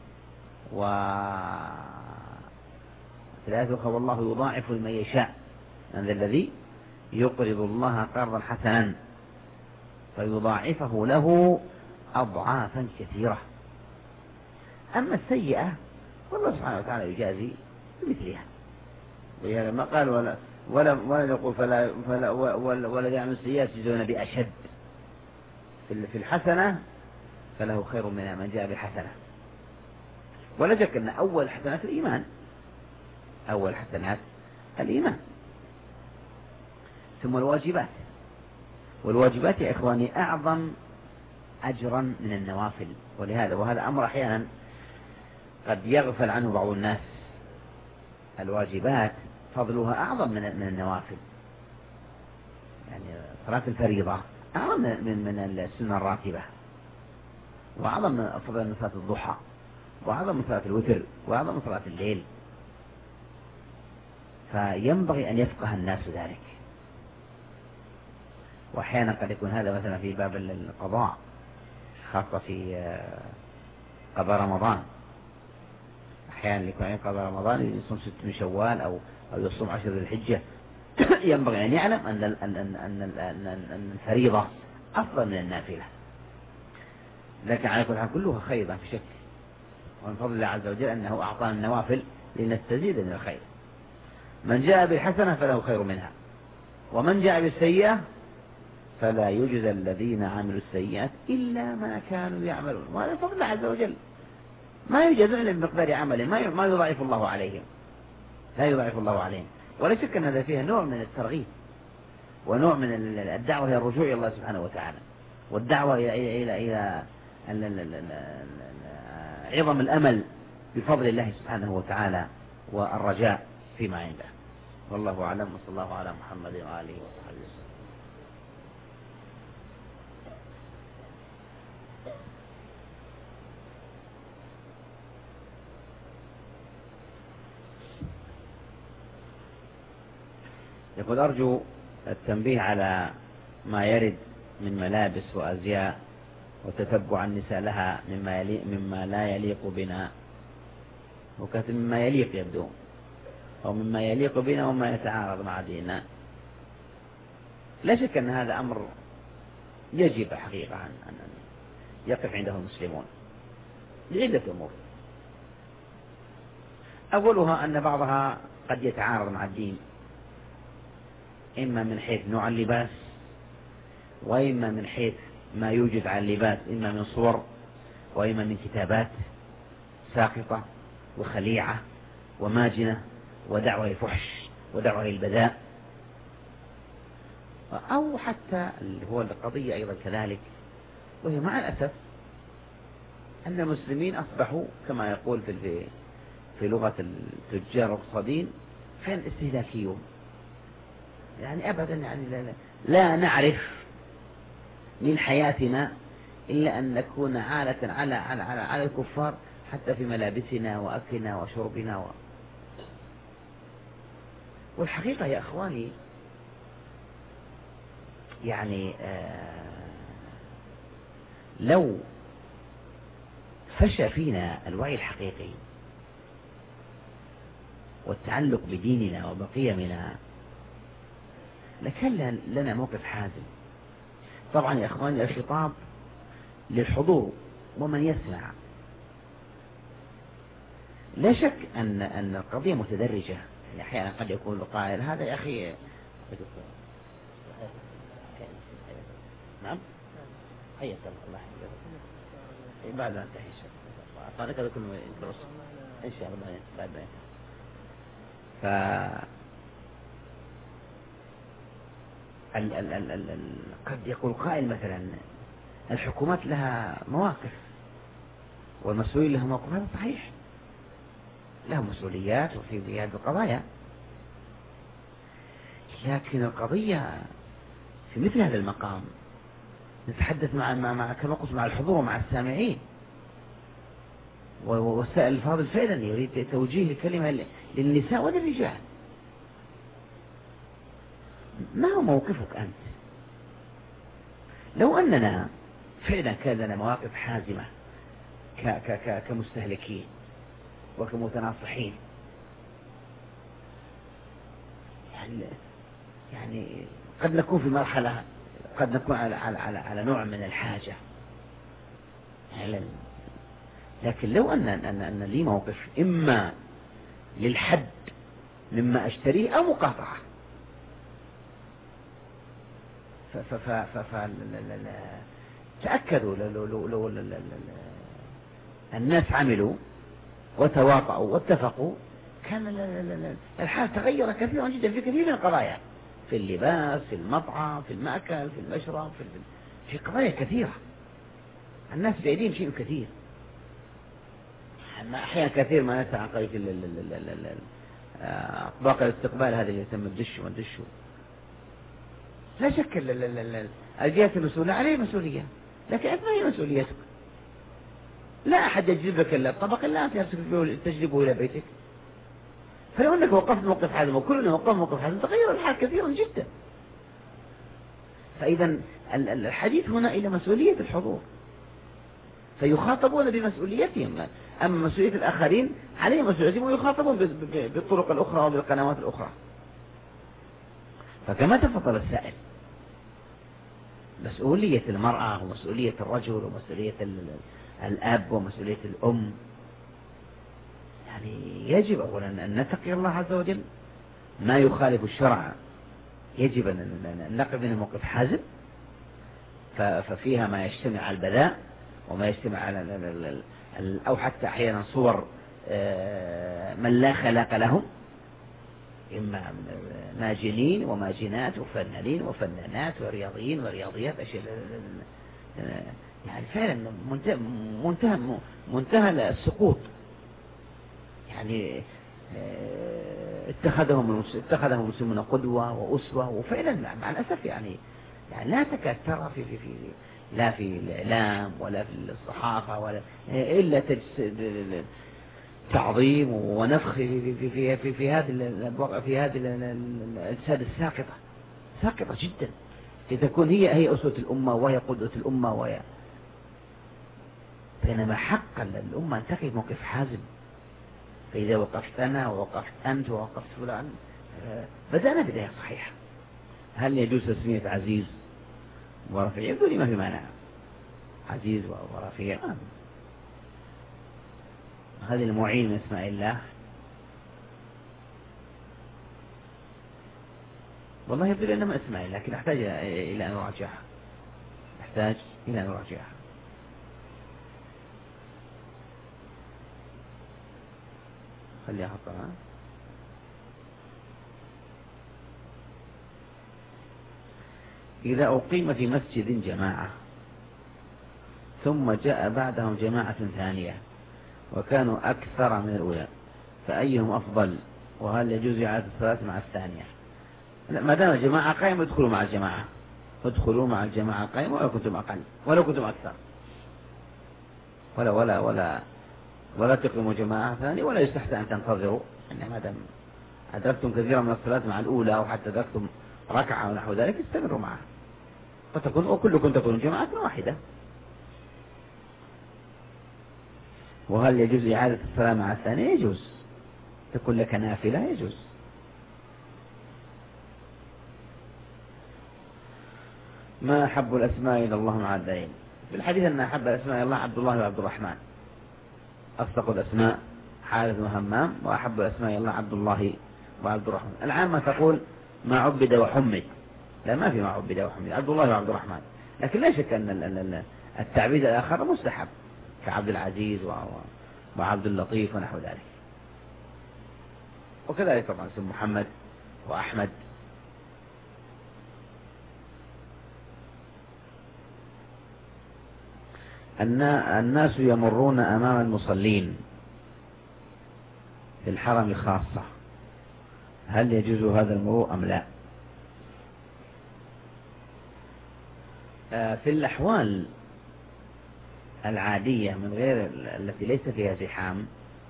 وفي الآية الأخرى: والله يضاعف لمن يشاء، من ذا الذي يقرض الله قرضا حسنا فيضاعفه له أضعافا كثيرة. أما السيئة والله سبحانه وتعالى يجازي بمثلها، ولهذا ما قال ولا ولا ولا يقول فلا فلا ولا, ولا يعمل السيئات يجزون بأشد. في الحسنة فله خير منها من جاء بالحسنة. ولا شك أن أول حسنات الإيمان، أول حسنات الإيمان، ثم الواجبات. والواجبات يا إخواني أعظم أجرا من النوافل، ولهذا وهذا أمر أحيانا قد يغفل عنه بعض الناس. الواجبات فضلها أعظم من من النوافل، يعني صلاة الفريضة أعظم من من السنة الراتبة، وأعظم من فضل من صلاة الضحى، وأعظم من صلاة الوتر، وأعظم من صلاة الليل. فينبغي أن يفقه الناس ذلك. وأحيانا قد يكون هذا مثلا في باب القضاء، خاصة في قضاء رمضان. أحيانا يكون قضاء رمضان يصوم ست من شوال أو أو يصوم عشر ذي الحجة، ينبغي أن يعلم أن أن أن أن الفريضة أفضل من النافلة. لكن على كل حال كلها خير ما في شك، ومن فضل الله عز وجل أنه أعطانا النوافل لنستزيد من الخير. من جاء بالحسنة فله خير منها ومن جاء بالسيئة فلا يجزى الذين عملوا السيئات إلا ما كانوا يعملون. وهذا فضل الله عز وجل، ما يجزون إلا بمقدار عمله، ما ما يضاعف الله عليهم، لا يضاعف الله عليهم. ولا شك أن هذا فيها نوع من الترغيب ونوع من الدعوة إلى الرجوع إلى الله سبحانه وتعالى، والدعوة إلى إلى إلى عظم الأمل بفضل الله سبحانه وتعالى والرجاء فيما عنده. والله أعلم، وصلى الله على محمد وآله وصحبه وسلم. يقول: أرجو التنبيه على ما يرد من ملابس وأزياء وتتبع النساء لها مما, يليق مما لا يليق بنا، وكاتب مما يليق يبدو، أو مما يليق بنا وما يتعارض مع ديننا. لا شك أن هذا أمر يجب حقيقة أن يقف عنده المسلمون لعدة أمور. أولها أن بعضها قد يتعارض مع الدين، إما من حيث نوع اللباس، وإما من حيث ما يوجد على اللباس، إما من صور وإما من كتابات ساقطة وخليعة وماجنة ودعوة الفحش ودعوة البذاء، أو حتى اللي هو القضية أيضا كذلك، وهي مع الأسف أن المسلمين أصبحوا كما يقول في في لغة التجار والاقتصاديين فين استهلاكيون، يعني أبدا يعني لا, لا, لا نعرف من حياتنا إلا أن نكون عالة على على على, على الكفار حتى في ملابسنا وأكلنا وشربنا و... والحقيقة يا أخواني يعني آه لو فشى فينا الوعي الحقيقي والتعلق بديننا وبقيمنا لكان لنا موقف حازم. طبعا يا أخواني الخطاب للحضور ومن يسمع. لا شك أن أن القضية متدرجة، يعني أحيانا قد يكون القائل هذا يا أخي نعم حياك الله حياك بعد ما انتهي هذا كذا كله يدرس إن شاء الله بعد ما ينتهي. ف ال ال ال ال ال قد يقول قائل مثلا الحكومات لها مواقف والمسؤولين لهم مواقف. هذا صحيح، لهم مسؤوليات وفي هذه القضايا، لكن القضية في مثل هذا المقام نتحدث مع مع, مع كما قلت مع الحضور ومع السامعين، والسائل الفاضل فعلا يريد توجيه الكلمة للنساء وللرجال. ما هو موقفك أنت؟ لو أننا فعلا كان لنا مواقف حازمة ك ك ك كمستهلكين وكمتناصحين، يعني يعني قد نكون في مرحلة، قد نكون على على على, على نوع من الحاجة، لكن لو أن أن أن لي موقف إما للحد مما أشتريه أو مقاطعة، تأكدوا لو لو لو الناس عملوا وتواطؤوا واتفقوا كان الحال تغير كثيرا جدا في كثير من القضايا، في اللباس، في المطعم، في المأكل، في المشرب، في في قضايا كثيرة. الناس بأيديهم شيء كثير. أحيانا كثير ما نسأل عن قضية أطباق الاستقبال هذا اللي يسمى الدش والدش. لا شك الجهات المسؤولة عليه مسؤولية، لكن أنت ما هي مسؤوليتك. لا أحد يجلب لك الطبق إلا أنت تجلبه إلى بيتك. فلو أنك وقفت موقف حازم وكلنا وقف موقف حازم تغير الحال كثيرا جدا. فإذا الحديث هنا إلى مسؤولية الحضور، فيخاطبون بمسؤوليتهم، أما مسؤولية الآخرين عليهم مسؤوليتهم ويخاطبون بالطرق الأخرى وبالقنوات الأخرى. فكما تفضل السائل، مسؤولية المرأة ومسؤولية الرجل ومسؤولية الأب ومسؤولية الأم، يعني يجب أولا أن نتقي الله عز وجل، ما يخالف الشرع يجب أن نقف من موقف حازم، ففيها ما يجتمع على البلاء وما يجتمع على أو حتى أحيانا صور من لا خلاق لهم، إما ماجنين وماجنات وفنانين وفنانات ورياضيين ورياضيات، أشياء يعني فعلا منتهى منتهى منتهى السقوط. يعني اتخذهم اتخذهم المسلمون قدوة وأسوة، وفعلا مع الأسف يعني يعني لا تكاد ترى في في في لا في الإعلام ولا في الصحافة ولا إلا تعظيم ونفخ في في في في, في هذه في هذه الأجساد الساقطة، ساقطة جدا، لتكون هي هي أسوة الأمة وهي قدوة الأمة، وهي بينما حقا الأمة أن تقف موقف حازم. فإذا وقفت أنا ووقفت أنت ووقفت فلان بدأنا بداية صحيحة. هل يجوز تسمية عزيز ورفيع؟ يقول لي ما في مانع، عزيز ورفيع هذه المعين من اسماء الله. والله يبدو لي انما اسماء الله، لكن احتاج الى ان اراجعها، احتاج الى ان اراجعها. خليها احطها. إذا أقيم في مسجد جماعة ثم جاء بعدهم جماعة ثانية وكانوا أكثر من الأولى فأيهم أفضل؟ وهل يجوز إعادة الصلاة مع الثانية؟ ما دام الجماعة قائمة ادخلوا مع الجماعة، ادخلوا مع الجماعة قائمة ولو كنتم أقل ولو كنتم أكثر، ولا ولا ولا ولا تقيموا جماعة ثانية، ولا يستحسن أن تنتظروا، يعني ما دام أدركتم كثيرا من الصلاة مع الأولى أو حتى أدركتم ركعة ونحو ذلك استمروا معها، فتكون وكلكم تكونوا جماعة واحدة. وهل يجوز إعادة الصلاة مع الثانية؟ يجوز، تكون لك نافلة يجوز. ما أحب الأسماء إلى الله مع الدين؟ في الحديث أن أحب الأسماء إلى الله عبد الله وعبد الرحمن، أصدق الأسماء حارث وهمام، وأحب الأسماء إلى الله عبد الله وعبد الرحمن. العامة تقول ما عبد وحمد، لا، ما في ما عبد وحمد، عبد الله وعبد الرحمن. لكن لا شك أن التعبيد الآخر مستحب، كعبد العزيز وعبد اللطيف ونحو ذلك. وكذلك طبعا اسم محمد وأحمد. الناس يمرون أمام المصلين في الحرم خاصة، هل يجوز هذا المرور أم لا؟ في الأحوال العادية من غير التي ليس فيها زحام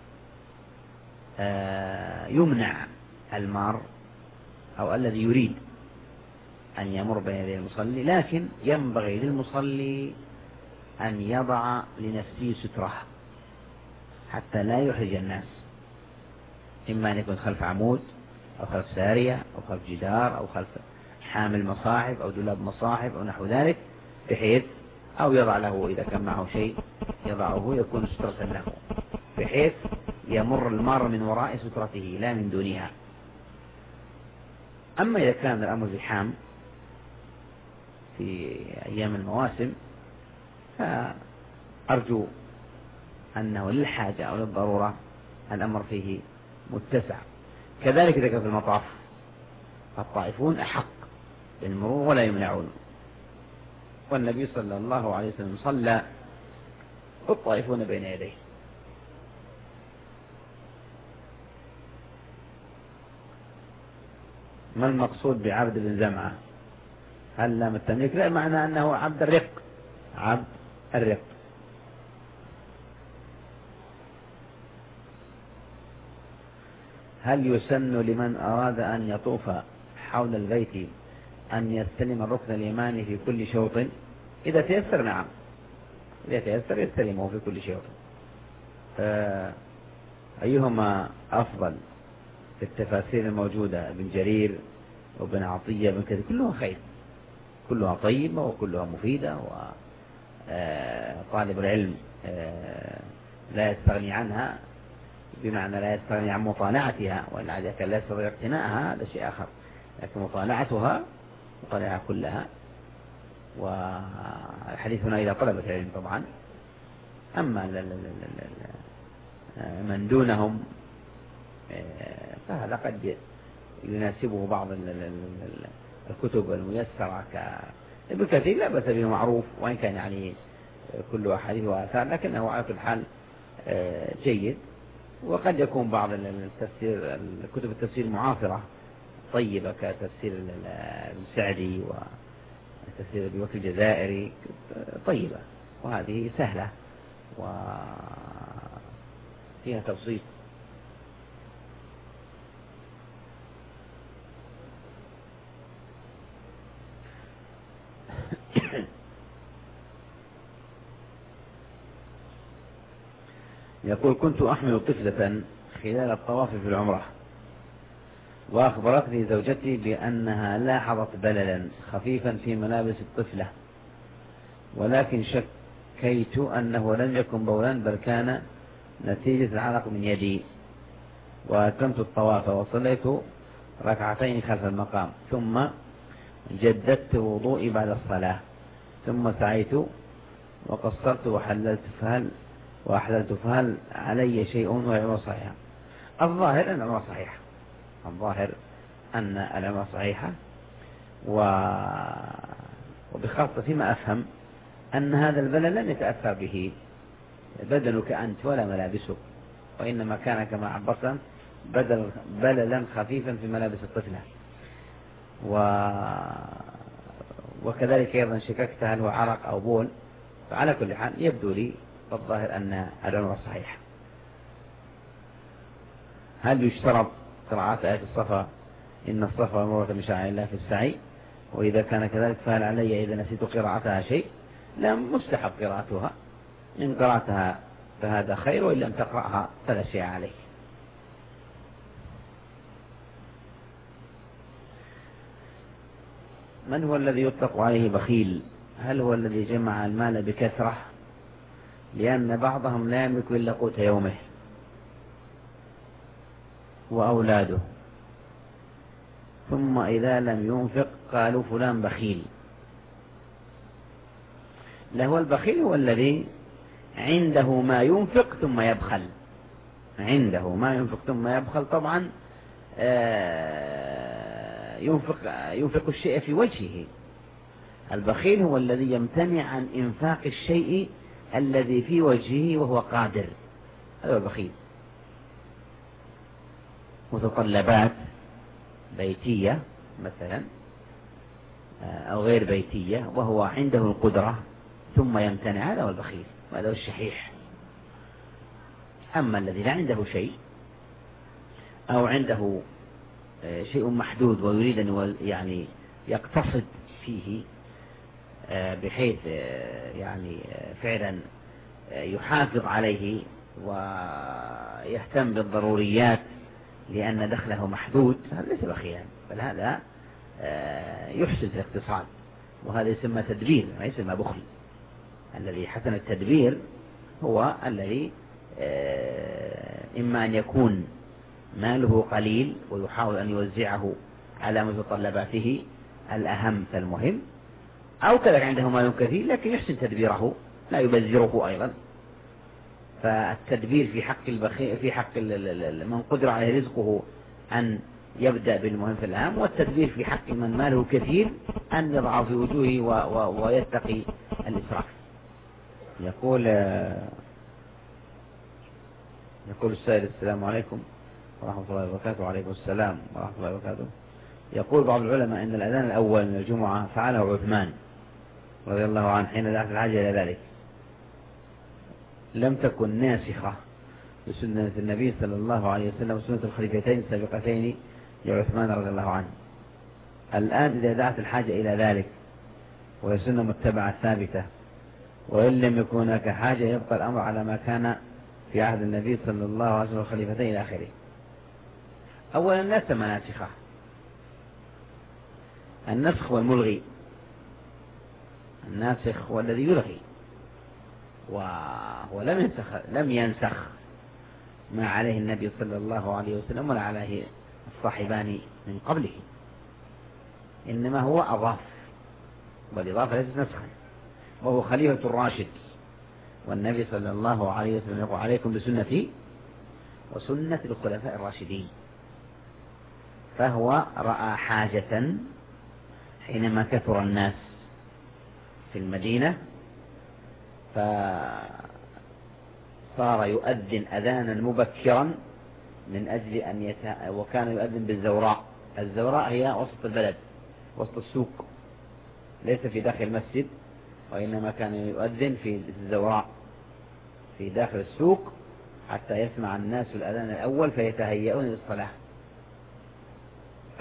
يمنع المار أو الذي يريد أن يمر بين يدي المصلي، لكن ينبغي للمصلي أن يضع لنفسه سترة حتى لا يحرج الناس، إما أن يكون خلف عمود أو خلف سارية أو خلف جدار أو خلف حامل مصاحف أو دولاب مصاحف أو نحو ذلك، بحيث أو يضع له إذا كان معه شيء يضعه يكون سترة له، بحيث يمر المار من وراء سترته لا من دونها. أما إذا كان الأمر زحام في أيام المواسم فأرجو أنه للحاجة أو للضرورة الأمر فيه متسع. كذلك إذا كان في المطاف الطائفون أحق بالمرور ولا يمنعون، والنبي صلى الله عليه وسلم صلى والطائفون بين يديه. ما المقصود بعبد بن زمعة؟ هل لام التمليك؟ لا، معنى أنه عبد الرق، عبد الرق. هل يسن لمن أراد أن يطوف حول البيت أن يستلم الركن اليماني في كل شوط؟ إذا تيسر نعم، إذا تيسر يستلمه في كل شوط. أيهما أفضل في التفاسير الموجودة؟ ابن جرير وابن عطية بن كثير، كلها خير، كلها طيبة وكلها مفيدة، وطالب العلم لا يستغني عنها، بمعنى لا يستغني عن مطالعتها، وإن كان لا يستطيع اقتناءها هذا شيء آخر، لكن مطالعتها مطالعة كلها. والحديث هنا إذا طلبت العلم طبعا. أما من دونهم فهذا قد يناسبه بعض الكتب الميسرة كابن كثير، لا بأس به، معروف، وإن كان يعني كل أحاديث وآثار، لكنه على كل حال جيد. وقد يكون بعض التفسير الكتب التفسير المعاصرة طيبة كتفسير السعدي وتفسير ابي بكر الجزائري طيبة، وهذه سهلة وفيها تبسيط. يقول كنت أحمل طفلة خلال الطواف في العمرة، وأخبرتني زوجتي بأنها لاحظت بللا خفيفا في ملابس الطفلة، ولكن شكيت أنه لم يكن بولا بل كان نتيجة العرق من يدي، وأتممت الطواف وصليت ركعتين خلف المقام، ثم جددت وضوئي بعد الصلاة، ثم سعيت وقصرت وحللت، فهل وأحللت فهل علي شيء والعمرة صحيحة؟ الظاهر أن العمرة صحيحة، الظاهر أن العمرة صحيحة، وبخاصة فيما أفهم أن هذا البلل لم يتأثر به بدنك أنت ولا ملابسك، وإنما كان كما عبرت بدل بللا خفيفا في ملابس الطفلة. و... وكذلك أيضا شككت هل هو عرق أو بول، فعلى كل حال يبدو لي والظاهر أن العمرة صحيحة. هل يشترط قراءة آية الصفا إن الصفا والمروة من شعائر الله في السعي؟ وإذا كان كذلك فهل علي إذا نسيت قراءتها شيء؟ لا، مستحب قراءتها، إن قرأتها فهذا خير، وإن لم تقرأها فلا شيء عليك. من هو الذي يطلق عليه بخيل؟ هل هو الذي جمع المال بكثرة؟ لأن بعضهم لا يملك إلا قوت يومه وأولاده، ثم إذا لم ينفق قالوا فلان بخيل. لا، هو البخيل هو الذي عنده ما ينفق ثم يبخل، عنده ما ينفق ثم يبخل. طبعا ينفق ينفق الشيء في وجهه. البخيل هو الذي يمتنع عن إنفاق الشيء الذي في وجهه وهو قادر، هذا هو البخيل. متطلبات بيتية مثلا أو غير بيتية وهو عنده القدرة ثم يمتنع، هذا هو البخيل، وهذا هو الشحيح. أما الذي لا عنده شيء أو عنده شيء محدود ويريد أن يعني يقتصد فيه بحيث يعني فعلا يحافظ عليه ويهتم بالضروريات لأن دخله محدود، هذا ليس بخيلا، بل هذا يحسن في الاقتصاد، وهذا يسمى تدبير ما يسمى بخل. الذي حسن التدبير هو الذي إما أن يكون ماله قليل ويحاول أن يوزعه على متطلباته الأهم فالمهم، أو كذلك عنده مال كثير لكن يحسن تدبيره لا يبذره أيضا. فالتدبير في حق البخيل في حق من قدر عليه رزقه أن يبدأ بالمهم في الأهم، والتدبير في حق من ماله كثير أن يضع في وجوهه ويتقي الإسراف. يقول يقول السائل: السلام عليكم ورحمة الله وبركاته. وعليكم السلام ورحمة الله وبركاته. يقول بعض العلماء إن الأذان الأول من الجمعة فعله عثمان رضي الله عنه حين دعت الحاجة إلى ذلك، لم تكن ناسخة لسنة النبي صلى الله عليه وسلم وسنة الخليفتين السابقتين لعثمان رضي الله عنه. الآن إذا دعت الحاجة إلى ذلك وهي سنة متبعة ثابتة، وإن لم يكن هناك حاجة يبقى الأمر على ما كان في عهد النبي صلى الله عليه وسلم والخليفتين إلى آخره. أولا ليس مناسخة، النسخ والملغي، الناسخ هو الذي يلغي، وهو لم ينسخ لم ينسخ ما عليه النبي صلى الله عليه وسلم ولا عليه الصاحبان من قبله، إنما هو أضاف، والإضافة ليست نسخا، وهو خليفة الراشد، والنبي صلى الله عليه وسلم يقول: عليكم بسنتي وسنة الخلفاء الراشدين. فهو رأى حاجة حينما كثر الناس في المدينة فصار يؤذن أذانا مبكرا من أجل أن يت... وكان يؤذن بالزوراء. الزوراء هي وسط البلد، وسط السوق، ليس في داخل المسجد، وإنما كان يؤذن في الزوراء في داخل السوق حتى يسمع الناس الأذان الأول فيتهيئون للصلاة. ف...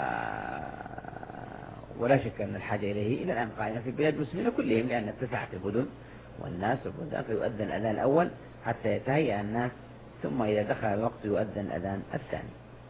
ولا شك أن الحاجة إليه إلى الآن قائمة في بلاد المسلمين كلهم، لأن اتسعت البلدن والناس والبلدان، فيؤذن الأذان الأول حتى يتهيأ الناس، ثم إذا دخل الوقت يؤذن الأذان الثاني.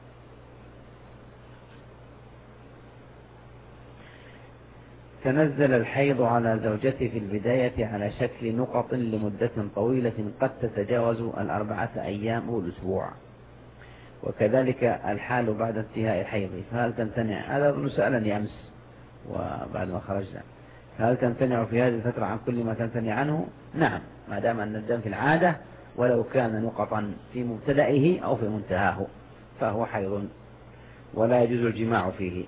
تنزل الحيض على زوجتي في البداية على شكل نقط لمدة طويلة قد تتجاوز الأربعة أيام والأسبوع، وكذلك الحال بعد انتهاء الحيض، فهل تمتنع؟ هذا سألني أمس وبعد ما خرجنا، هل تمتنع في هذه الفترة عن كل ما تمتنع عنه؟ نعم، ما دام أن الدم في العادة ولو كان نقطا في مبتدئه أو في منتهاه فهو حيض ولا يجوز الجماع فيه.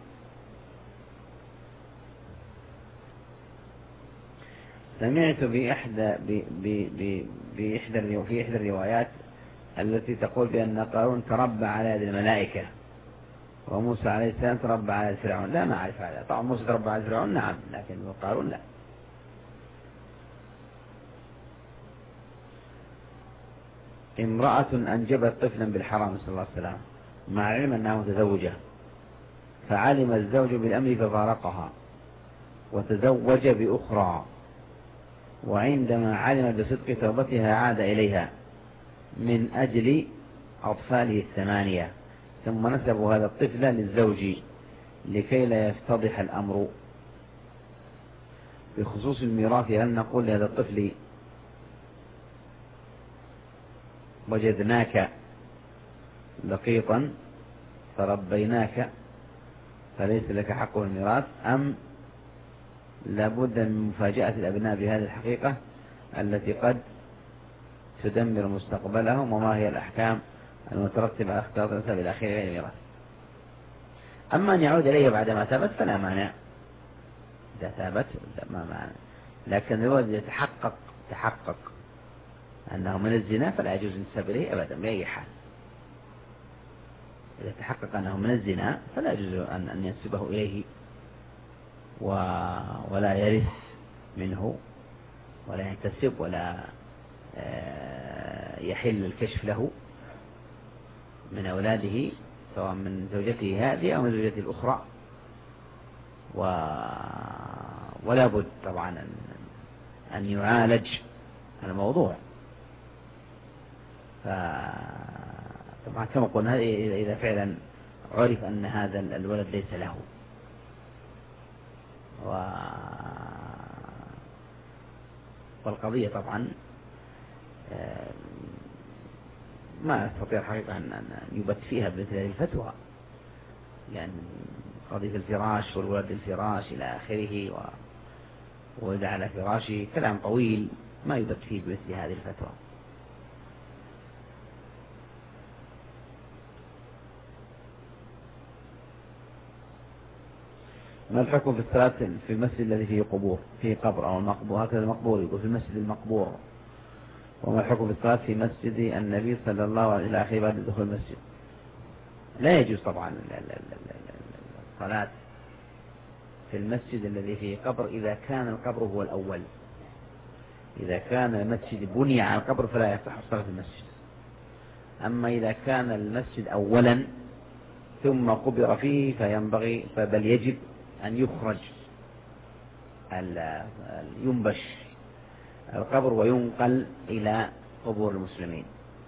سمعت بإحدى بإحدى في إحدى الروايات التي تقول بأن قارون تربى على يد الملائكة وموسى عليه السلام تربى على يد فرعون. لا، ما أعرف هذا. طبعا موسى تربى على يد فرعون نعم، لكن قارون لا. امرأة أنجبت طفلا بالحرام صلى الله عليه وسلم مع علم أنها متزوجة، فعلم الزوج بالأمر ففارقها وتزوج بأخرى، وعندما علم بصدق توبتها عاد إليها من أجل أطفاله الثمانية، ثم نسبوا هذا الطفل للزوج لكي لا يفتضح الأمر. بخصوص الميراث هل نقول لهذا الطفل وجدناك لقيطا فربيناك فليس لك حق الميراث، أم لابد من مفاجأة الأبناء بهذه الحقيقة التي قد تدمر مستقبلهم، وما هي الأحكام المترتبة على اختيار النسب إلى آخره غير الميراث؟ أما أن يعود إليه بعدما ثبت فلا مانع، إذا ثبت ما مانع، لكن الولد يتحقق تحقق أنه من الزنا فلا يجوز النسب إليه أبدا بأي حال. إذا تحقق أنه من الزنا فلا يجوز أن أن ينسبه إليه و... ولا يرث منه ولا ينتسب ولا يحل الكشف له من أولاده سواء من زوجته هذه أو من زوجته الأخرى. و... ولا بد طبعا أن, أن يعالج الموضوع. فطبعا كما قلنا إذا فعلا عرف أن هذا الولد ليس له و... والقضية طبعا ما أستطيع الحقيقة أن يبت فيها بمثل هذه الفتوى، لأن قضية الفراش والولد الفراش إلى آخره و... وإذا على فراشه كلام طويل ما يبت فيه بمثل هذه الفتوى. ما الحكم في الصلاة في المسجد الذي فيه قبور فيه قبر أو المقبور؟ هكذا المقبور يقول في المسجد المقبور. وما الحكم في الصلاة في مسجد النبي صلى الله عليه وسلم إلى آخره بعد دخول المسجد؟ لا يجوز طبعا الصلاة في المسجد الذي فيه قبر إذا كان القبر هو الأول. إذا كان المسجد بني على القبر فلا يصح الصلاة في المسجد. أما إذا كان المسجد أولا ثم قبر فيه فينبغي بل يجب أن يخرج ينبش القبر وينقل إلى قبور المسلمين.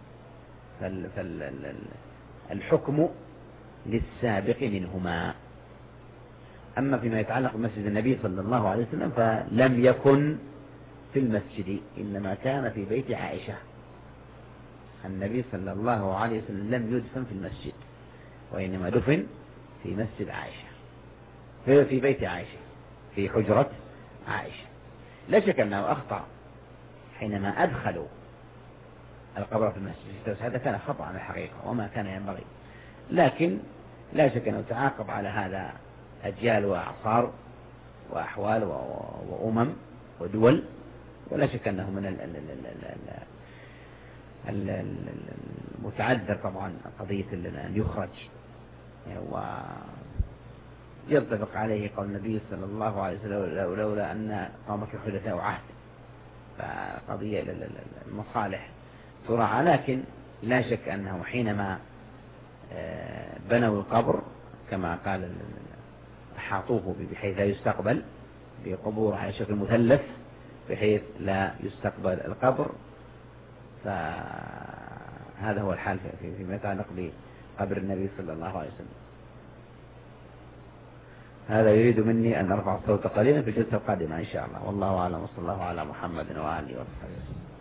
فالحكم للسابق منهما. أما فيما يتعلق بمسجد النبي صلى الله عليه وسلم فلم يكن في المسجد، إنما كان في بيت عائشة. النبي صلى الله عليه وسلم لم يدفن في المسجد، وإنما دفن في مسجد عائشة في بيت عائشة في حجرة عائشة. لا شك أنه أخطأ حينما أدخلوا القبر في المسجد، هذا كان خطأ على الحقيقة وما كان ينبغي، لكن لا شك أنه تعاقب على هذا أجيال وأعصار وأحوال وأمم ودول، ولا شك أنه من المتعذر طبعا قضية أن يخرج، وينطبق عليه قول النبي صلى الله عليه وسلم لولا أن قومك حدثاء عهد، فقضية المصالح تراعى. لكن لا شك أنه حينما بنوا القبر كما قال أحاطوه بحيث لا يستقبل بقبور على شكل مثلث بحيث لا يستقبل القبر، فهذا هو الحال فيما يتعلق بقبر النبي صلى الله عليه وسلم. هذا يريد مني أن أرفع الصوت قليلا في الجلسة القادمة إن شاء الله، والله أعلم، وصلى الله على محمد وآله وصحبه وسلم.